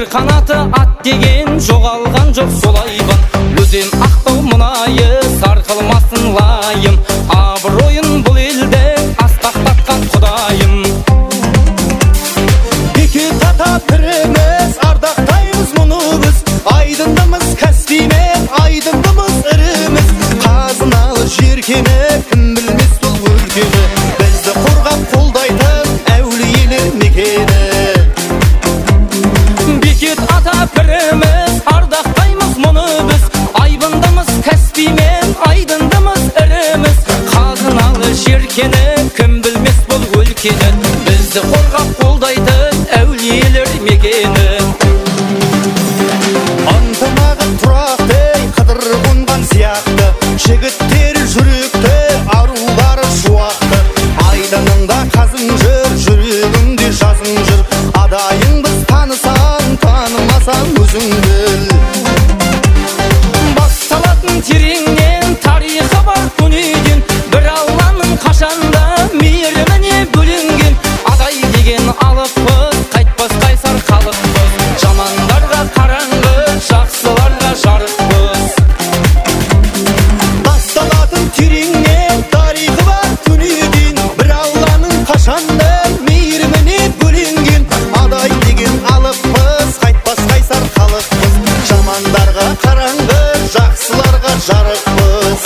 қанаты ат деген жоғалған жоқ солайбан. Өзен ақтау мұнайы сарқылмасын лайым, абыройын бұл елде асқақтатқан құдайым. Бекет ата піріміз, ардақтаймыз мұны біз, айдындымыз кәсбимен, айдындымыз іріміз. Қазыналы жеркені кім білмес бұл өлкені, бізді қорғап қолдайтын әулиелер мекені. Бекет ата піріміз, ардақтаймыз мұны біз, айбындымыз кәсбимен, айдындымыз іріміз. Қазыналы жеркені кім білмес бұл өлкені, бізді қорғап қолдайтын әулиелер мекені. Антымағы тұрақты, қыдыр қонған сияқты, жігіттер жүректі, арулары шуақты. Айданыңда қазың жүр, жүрегіңде жазың жүр, адайың біз танысан, танымасан өзің біл. Басталатын тереңнен тарихы бар дүниеден, бір Алланың қашанда мейіріміне бөленген. Адай деген алыппыз, қайтпас қайсар халықпыз, жамандарға қараңғы, жақсыларға жарықпыз. Басталатын тереңнен тарихы бар дүниеден, бір Алланың қашанда мейіріміне бөленген. Адай деген алыппыз, қайтпас қайсар халықпыз, жамандарға қараңғы, жақсыларға жарықпыз.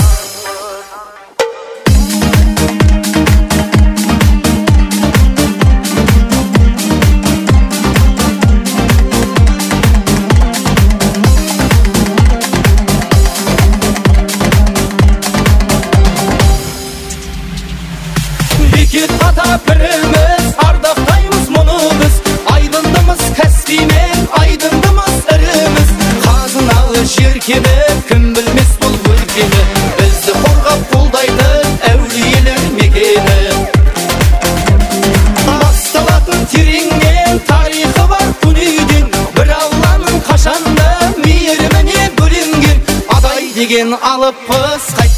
Бекет ата піріміз, ардақтаймыз мұны біз, айдындымыз кәсбимен, айдындымыз іріміз. Қазыналы жеркені кім білмес бұл өлкені, бізді қорғап қолдайтын әулиелер мекені. Басталатын тереңнен тарихы бар дүниеден, бір Алланың қашанда мейіріміне бөленген. Адай деген алыппыз,